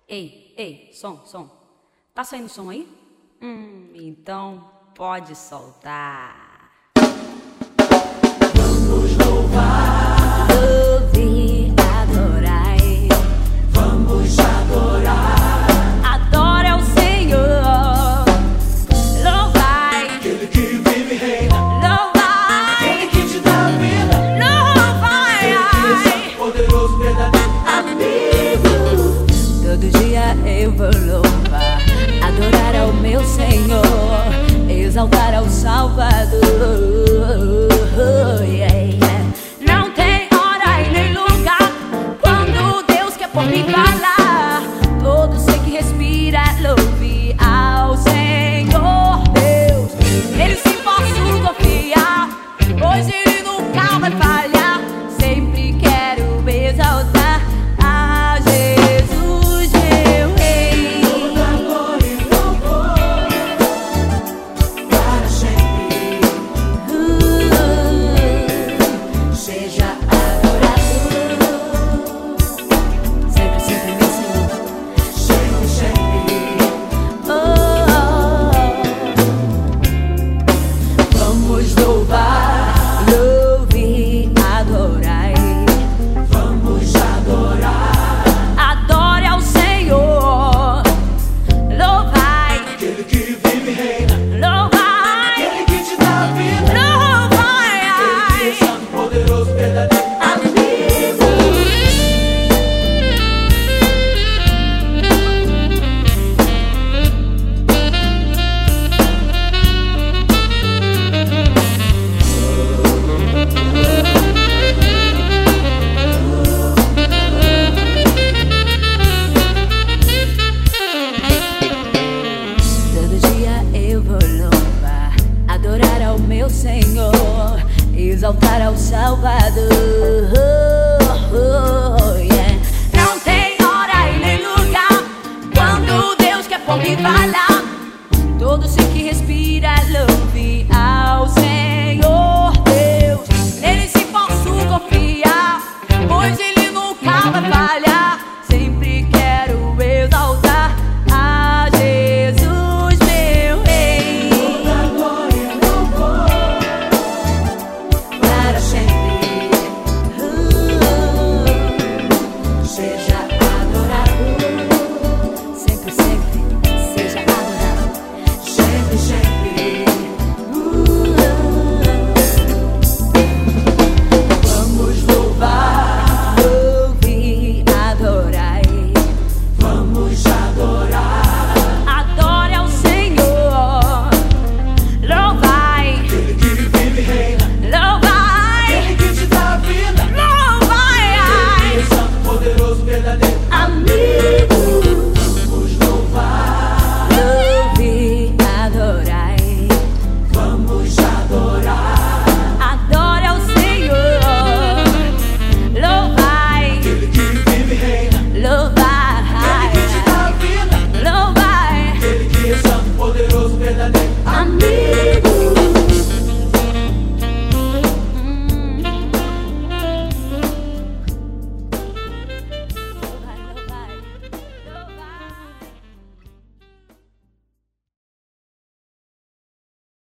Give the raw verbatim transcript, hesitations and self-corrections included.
Ei, ei, som, som. Tá saindo som aí? Hum, então pode soltar. Vamos louvar, ouvir, adorar. vamos adorar. Adore ao Senhor. Louvai, Aquele que vive e reina, louvai, aquele que te dá vida, louvai. aquele que é santo, poderoso, verdadeiro amigo. Todo dia eu vou louvar, adorar ao meu Senhor, exaltar ao Salvador. Yeah, yeah. Não tem hora e nem lugar quando Deus quer por mim falar. Todo ser que respira louve ao Senhor Deus. Ele se posso confiar, pois Ele nunca vai falhar. Sempre quero exaltar a Jesus, meu Rei. Toda glória e louvor para sempre. Uh, Seja adorado, sempre, sempre, meu Senhor. sempre, sempre. Oh, Vamos louvar, louve, adorai. vamos adorar. Adore ao Senhor. Louvai, Aquele que vive e reina, louvai, aquele que te dá vida, louvai. aquele que é santo, poderoso, verdadeiro amigo. Todo dia eu vou louvar, adorar ao meu Senhor, exaltar ao Salvador. Yeah. Não tem hora e nem lugar quando Deus quer por mim falar. Todo ser que respira louve ao Senhor